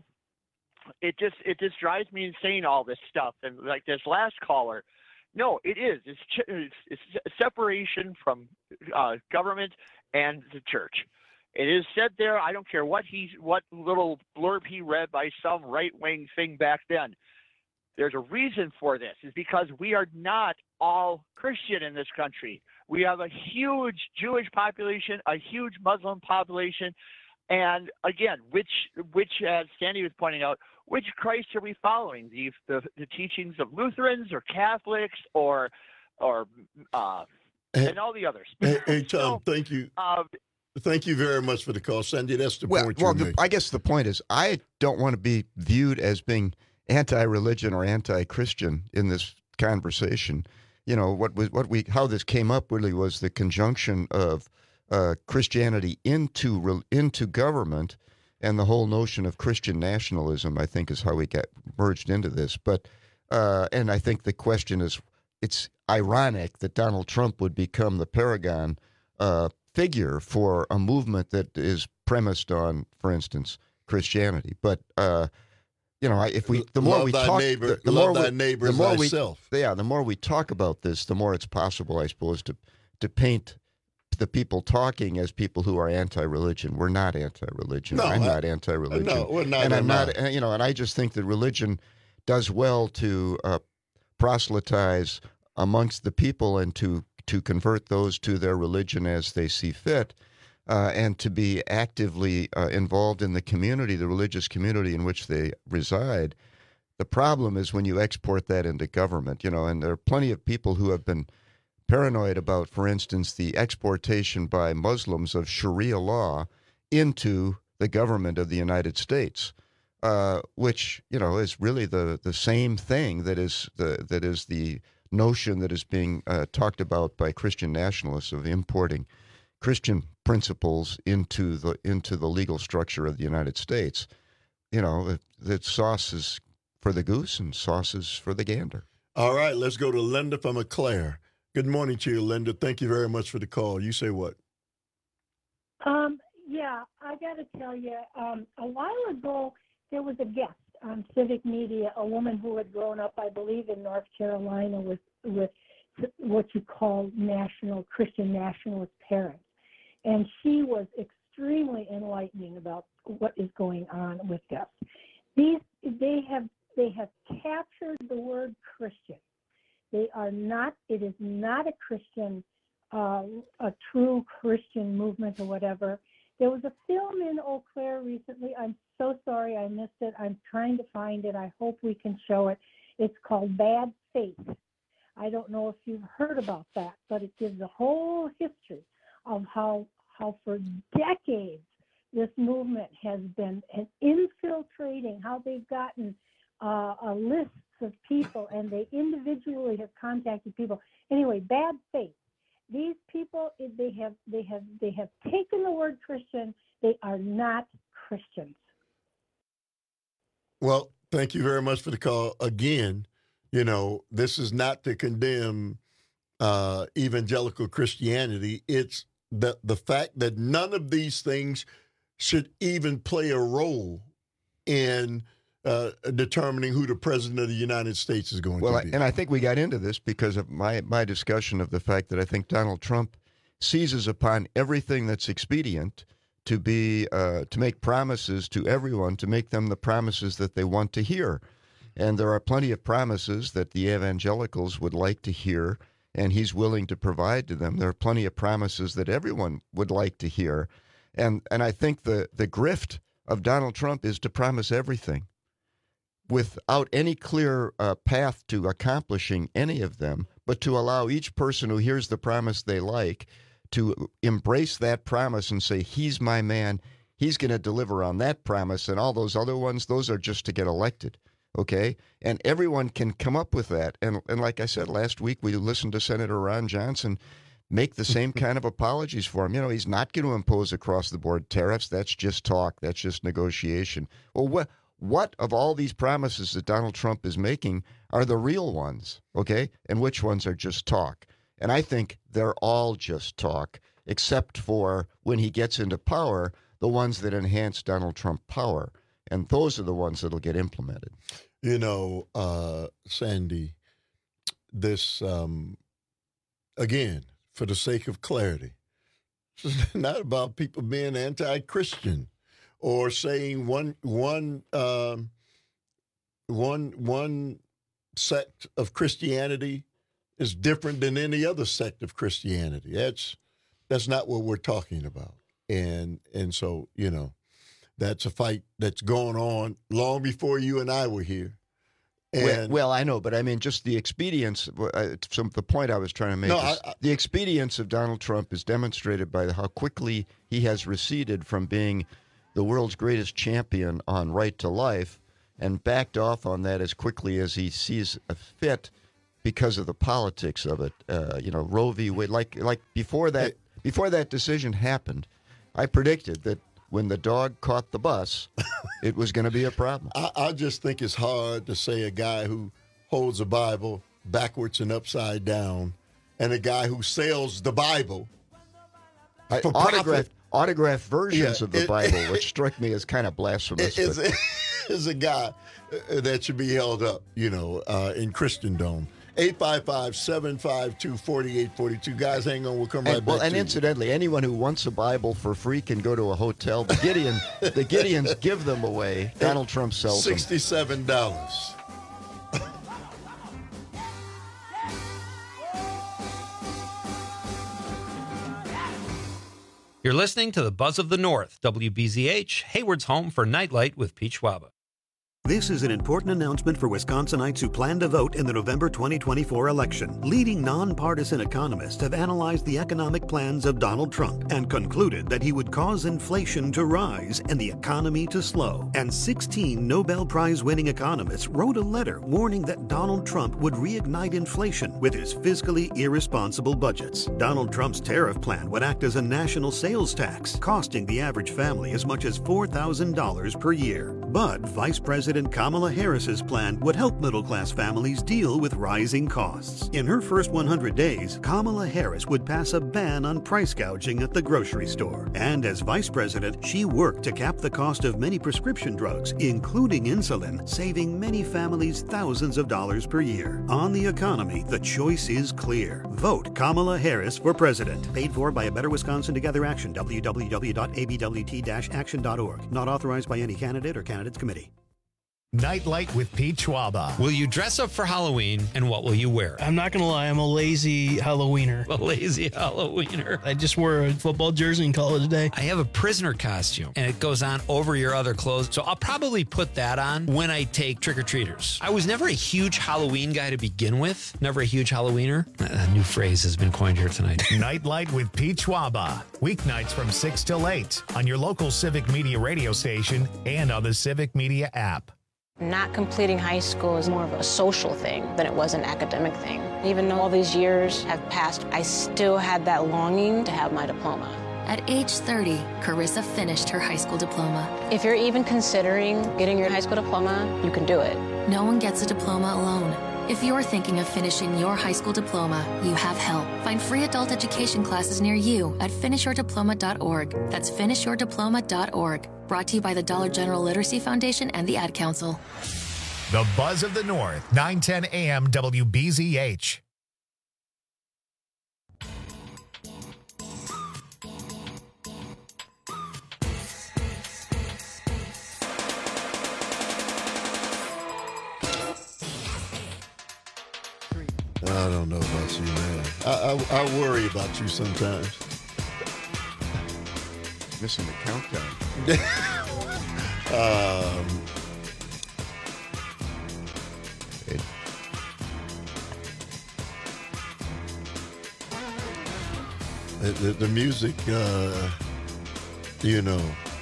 it just it just drives me insane, all this stuff. And like this last caller, no, it is. It's, it's, it's separation from uh, government and the church. It is said there. I don't care what he, what little blurb he read by some right-wing thing back then. There's a reason for this. Is because we are not all Christian in this country. We have a huge Jewish population, a huge Muslim population, and again, which, which as Sandy was pointing out, which Christ are we following? The the, the teachings of Lutherans or Catholics or or uh, and all the others. Hey, hey Tom, So, thank you. uh, Thank you very much for the call, Sandy. That's the Well, point well, you're the, making. I guess the point is I don't want to be viewed as being anti-religion or anti-Christian in this conversation. You know, what was what we how this came up really was the conjunction of uh, Christianity into re- into government, and the whole notion of Christian nationalism, I think, is how we got merged into this. But uh, and I think the question is, it's ironic that Donald Trump would become the paragon uh, figure for a movement that is premised on, for instance, Christianity. But uh, you know, if we the more Love we thy talk, neighbor- the, the love more thy we, neighbor the as more thyself. we, yeah, the more we talk about this, the more it's possible, I suppose, to to paint the people talking as people who are anti-religion. We're not anti-religion. No, I'm I- not anti-religion. no, we're not And I'm at not. all. and, You know, and I just think that religion does well to uh, proselytize amongst the people and to to convert those to their religion as they see fit. uh, and to be actively uh, involved in the community, the religious community in which they reside. The problem is when you export that into government, you know, and there are plenty of people who have been paranoid about, for instance, the exportation by Muslims of Sharia law into the government of the United States, uh, which, you know, is really the, the same thing that is the that is the notion that is being uh, talked about by Christian nationalists of importing Christian principles into the into the legal structure of the United States. You know, that sauce is for the goose and sauce is for the gander. All right, let's go to Linda from Eau Claire. Good morning to you, Linda. Thank you very much for the call. You say what? Um, yeah, I got to tell you, um, a while ago, there was a guest on Civic Media, a woman who had grown up, I believe, in North Carolina with, with what you call national, Christian nationalist parents. And she was extremely enlightening about what is going on with this. These, they have, they have captured the word Christian. They are not, it is not a Christian, uh, a true Christian movement or whatever. There was a film in Eau Claire recently. I'm so sorry I missed it. I'm trying to find it. I hope we can show it. It's called Bad Faith. I don't know if you've heard about that, but it gives a whole history of how, how for decades this movement has been infiltrating, how they've gotten uh, a list of people, and they individually have contacted people. Anyway, Bad Faith. These people, they have, they have, they have taken the word Christian. They are not Christians. Well, thank you very much for the call. Again, you know, this is not to condemn uh, evangelical Christianity. It's the the fact that none of these things should even play a role in Uh, determining who the president of the United States is going well, to be. And I think we got into this because of my, my discussion of the fact that I think Donald Trump seizes upon everything that's expedient to be uh, to make promises to everyone, to make them the promises that they want to hear. And there are plenty of promises that the evangelicals would like to hear, and he's willing to provide to them. There are plenty of promises that everyone would like to hear. And, and I think the, the grift of Donald Trump is to promise everything without any clear uh, path to accomplishing any of them, but to allow each person who hears the promise they like to embrace that promise and say, he's my man, he's going to deliver on that promise, and all those other ones, those are just to get elected, okay? And everyone can come up with that. And, and like I said, last week we listened to Senator Ron Johnson make the same kind of apologies for him. You know, he's not going to impose across-the-board tariffs. That's just talk. That's just negotiation. Well, what... What of all these promises that Donald Trump is making are the real ones, okay? And which ones are just talk? And I think they're all just talk, except for when he gets into power, the ones that enhance Donald Trump power. And those are the ones that'll get implemented. You know, uh, Sandy, this, um, again, for the sake of clarity, it's not about people being anti-Christian or saying one one um, one one sect of Christianity is different than any other sect of Christianity. That's that's not what we're talking about. And and so, you know, that's a fight that's going on long before you and I were here. Well, well, I know, but I mean, just the expedience, uh, some, the point I was trying to make no, is I, I, the expedience of Donald Trump is demonstrated by how quickly he has receded from being the world's greatest champion on right to life and backed off on that as quickly as he sees fit because of the politics of it. Uh, you know, Roe v. Wade, like, like before that, before that decision happened, I predicted that when the dog caught the bus, it was going to be a problem. I, I just think it's hard to say a guy who holds a Bible backwards and upside down and a guy who sells the Bible I, for autographed, profit. Autographed versions Yeah, of the it, Bible, it, which struck me as kind of blasphemous. Is a, is a guy that should be held up, you know, uh, in Christendom. eight five five, seven five two, four eight four two. Guys, hang on. We'll come right and, back well, and to incidentally, you. anyone who wants a Bible for free can go to a hotel. The Gideon, the Gideons give them away. Donald Trump sells them. sixty-seven dollars. You're listening to the Buzz of the North, W B Z H, Hayward's home for Nightlight with Pete Schwaba. This is an important announcement for Wisconsinites who plan to vote in the November twenty twenty-four election. Leading nonpartisan economists have analyzed the economic plans of Donald Trump and concluded that he would cause inflation to rise and the economy to slow. And sixteen Nobel Prize-winning economists wrote a letter warning that Donald Trump would reignite inflation with his fiscally irresponsible budgets. Donald Trump's tariff plan would act as a national sales tax, costing the average family as much as four thousand dollars per year. But Vice President Kamala Harris's plan would help middle-class families deal with rising costs. In her first one hundred days, Kamala Harris would pass a ban on price gouging at the grocery store. And as vice president, she worked to cap the cost of many prescription drugs, including insulin, saving many families thousands of dollars per year. On the economy, the choice is clear. Vote Kamala Harris for president. Paid for by A Better Wisconsin Together Action, w w w dot a b w t dash action dot org. Not authorized by any candidate or candidates committee. Nightlight with Pete Schwaba. Will you dress up for Halloween, and what will you wear? I'm not going to lie, I'm a lazy Halloweener. A lazy Halloweener. I just wore a football jersey and call it a day. I have a prisoner costume, and it goes on over your other clothes, so I'll probably put that on when I take trick-or-treaters. I was never a huge Halloween guy to begin with. Never a huge Halloweener. A new phrase has been coined here tonight. Nightlight with Pete Schwaba. Weeknights from six till eight on your local Civic Media radio station and on the Civic Media app. Not completing high school is more of a social thing than it was an academic thing. Even though all these years have passed, I still had that longing to have my diploma. At age thirty, Carissa finished her high school diploma. If you're even considering getting your high school diploma, you can do it. No one gets a diploma alone. If you're thinking of finishing your high school diploma, you have help. Find free adult education classes near you at finish your diploma dot org. That's finish your diploma dot org. Brought to you by the Dollar General Literacy Foundation and the Ad Council. The Buzz of the North, nine ten a m W B Z H. I don't know about you, man. I, I, I worry about you sometimes. Missing the countdown. um, it, the, the, the music, uh, you know.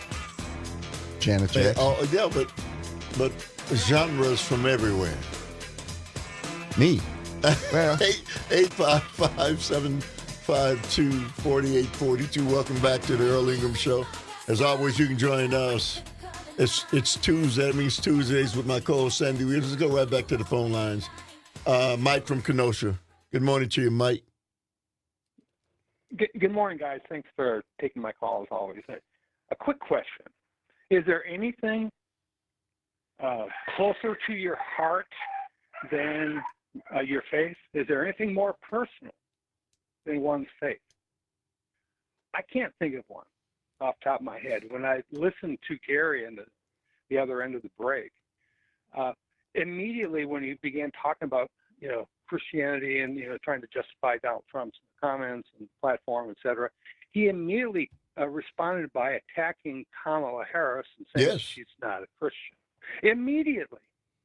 Janet Jackson. Oh, yeah, but but genres from everywhere. Me. Well, eight eight five five seven five two forty eight forty two. Welcome back to the Earl Ingram Show. As always, you can join us. It's it's Tuesday. That means Tuesdays with my co-host Sandy. We'll just go right back to the phone lines. Uh, Mike from Kenosha. Good morning to you, Mike. Good, good morning, guys. Thanks for taking my call as always. A, a quick question: is there anything uh, closer to your heart than Uh, your faith? Is there anything more personal than one's faith? I can't think of one off the top of my head. When I listened to Gary and the, the other end of the break, uh, immediately when he began talking about, you know, Christianity and, you know, trying to justify Donald Trump's comments and platform, et cetera, he immediately uh, responded by attacking Kamala Harris and saying yes. she's not a Christian. Immediately.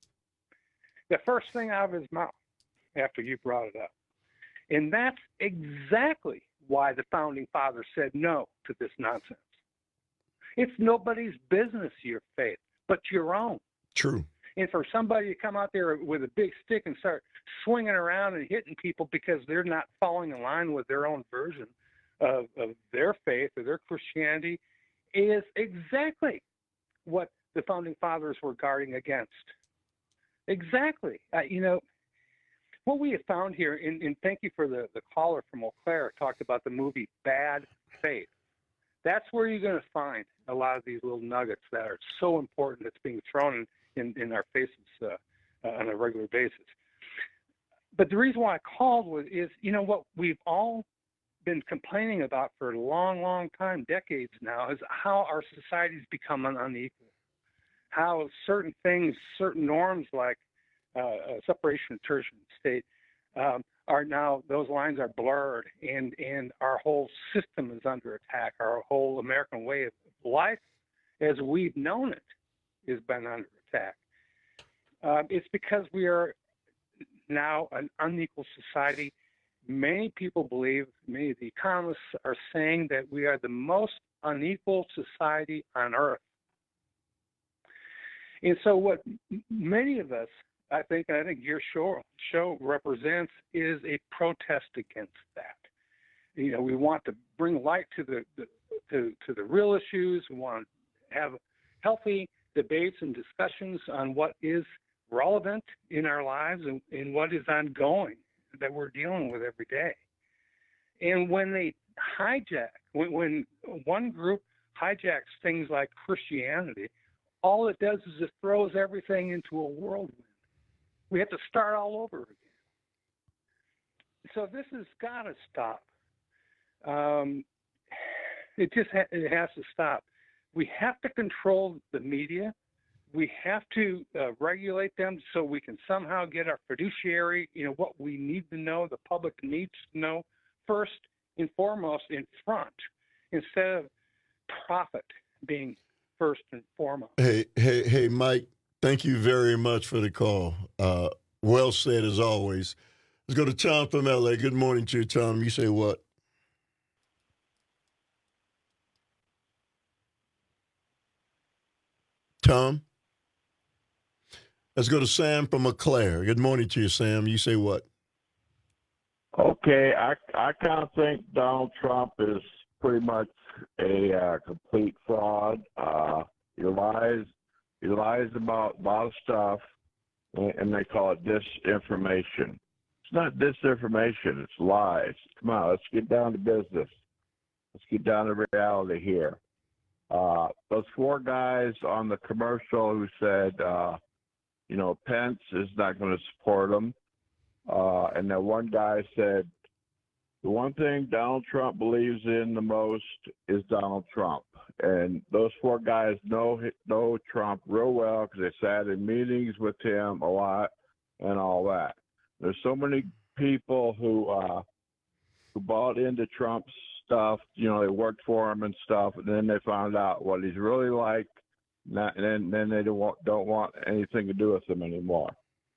The first thing out of his mouth after you brought it up. And that's exactly why the founding fathers said no to this nonsense. It's nobody's business, your faith, but your own. True. And for somebody to come out there with a big stick and start swinging around and hitting people because they're not falling in line with their own version of, of their faith or their Christianity is exactly what the founding fathers were guarding against. Exactly. Uh, you know, what we have found here, and, and thank you for the, the caller from Eau Claire talked about the movie Bad Faith. That's where you're going to find a lot of these little nuggets that are so important that's being thrown in, in our faces uh, uh, on a regular basis. But the reason why I called was, is, you know, what we've all been complaining about for a long, long time, decades now, is how our society's become unequal. How certain things, certain norms like uh, separation of church and state um, are now, those lines are blurred, and, and our whole system is under attack. Our whole American way of life, as we've known it, has been under attack. Uh, it's because we are now an unequal society. Many people believe, many of the economists are saying that we are the most unequal society on earth. And so what many of us, I think, and I think your show, show represents, is a protest against that. You know, we want to bring light to the, the to, to the real issues. We want to have healthy debates and discussions on what is relevant in our lives and, and what is ongoing that we're dealing with every day. And when they hijack, when, when one group hijacks things like Christianity, all it does is it throws everything into a whirlwind. We have to start all over again. So this has got to stop. Um, it just ha- it has to stop. We have to control the media. We have to uh, regulate them so we can somehow get our fiduciary, you know, what we need to know, the public needs to know, first and foremost in front, instead of profit being first and foremost. Hey, hey, hey, Mike, thank you very much for the call. Uh, well said, as always. Let's go to Tom from L A. Good morning to you, Tom. You say what? Tom? Let's go to Sam from Eau Claire. Good morning to you, Sam. You say what? Okay, I, I kind of think Donald Trump is pretty much a uh, complete fraud. Uh, he lies, he lies about a lot of stuff, and, and they call it disinformation. It's not disinformation; it's lies. Come on, let's get down to business. Let's get down to reality here. Uh, those four guys on the commercial who said, uh, you know, Pence is not going to support him. Uh, and that one guy said, the one thing Donald Trump believes in the most is Donald Trump. And those four guys know know Trump real well because they sat in meetings with him a lot and all that. There's so many people who uh, who bought into Trump's stuff. You know, they worked for him and stuff, and then they found out what he's really like. Not, and then, then they don't want, don't want anything to do with him anymore.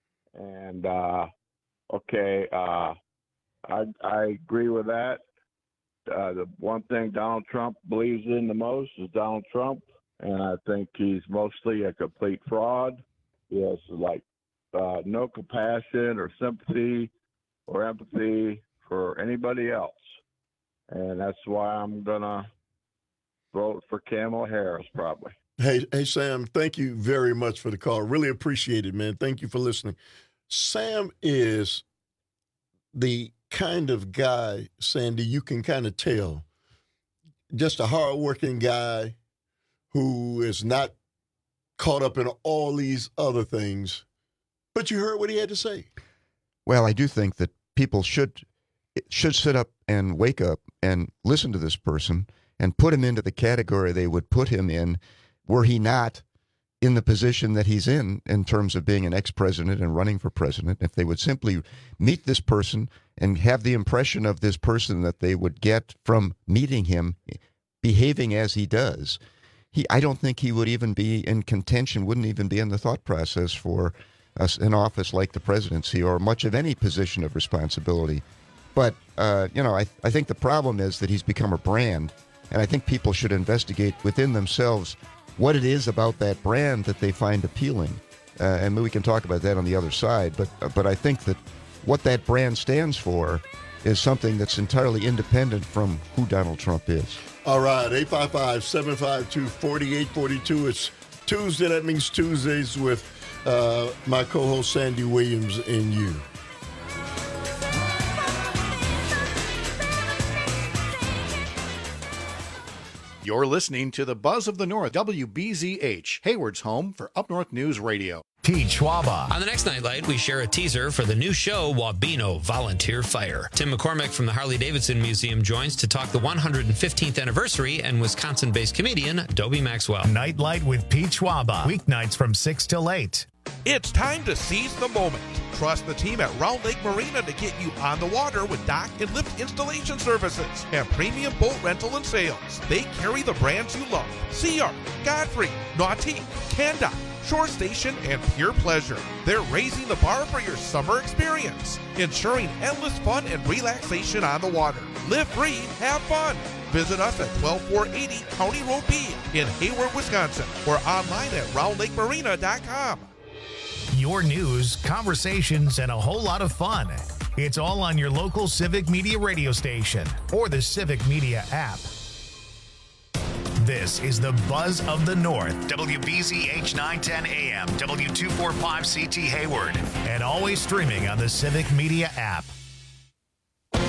And uh, okay, uh, I I agree with that. Uh, the one thing Donald Trump believes in the most is Donald Trump, and I think he's mostly a complete fraud. He has like uh, no compassion or sympathy or empathy for anybody else, and that's why I'm gonna vote for Kamala Harris probably. Hey, hey, Sam, thank you very much for the call. Really appreciate it, man. Thank you for listening. Sam is the kind of guy, Sandy, you can kind of tell, just a hardworking guy who is not caught up in all these other things. But you heard what he had to say. Well, I do think that people should should sit up and wake up and listen to this person and put him into the category they would put him in were he not in the position that he's in in terms of being an ex-president and running for president. If they would simply meet this person and have the impression of this person that they would get from meeting him behaving as he does, he I don't think he would even be in contention, wouldn't even be in the thought process for us an office like the presidency or much of any position of responsibility. But, uh, you know, I, I think the problem is that he's become a brand, and I think people should investigate within themselves what it is about that brand that they find appealing. Uh, and we can talk about that on the other side. But uh, but I think that what that brand stands for is something that's entirely independent from who Donald Trump is. All right, eight five five, seven five two, four eight four two. It's Tuesday. That means Tuesdays with uh, my co-host Sandy Williams and you. You're listening to the Buzz of the North, W B Z H, Hayward's home for Up North News Radio. Pete Schwaba. On the next Nightlight, we share a teaser for the new show, Wabeno Volunteer Fire. Tim McCormick from the Harley-Davidson Museum joins to talk the one hundred fifteenth anniversary and Wisconsin-based comedian Dobie Maxwell. Nightlight with Pete Schwaba. Weeknights from six till eight. It's time to seize the moment. Trust the team at Round Lake Marina to get you on the water with dock and lift installation services and premium boat rental and sales. They carry the brands you love: Sea Art, Godfrey, Nautique, Canda, Shore Station, and Pure Pleasure. They're raising the bar for your summer experience, ensuring endless fun and relaxation on the water. Live free, have fun. Visit us at twelve four eighty County Road B in Hayward, Wisconsin, or online at round lake marina dot com. Your news, conversations, and a whole lot of fun. It's all on your local Civic Media radio station or the Civic Media app. This is the Buzz of the North, W B Z H nine ten A M, W two forty-five C T Hayward, and always streaming on the Civic Media app.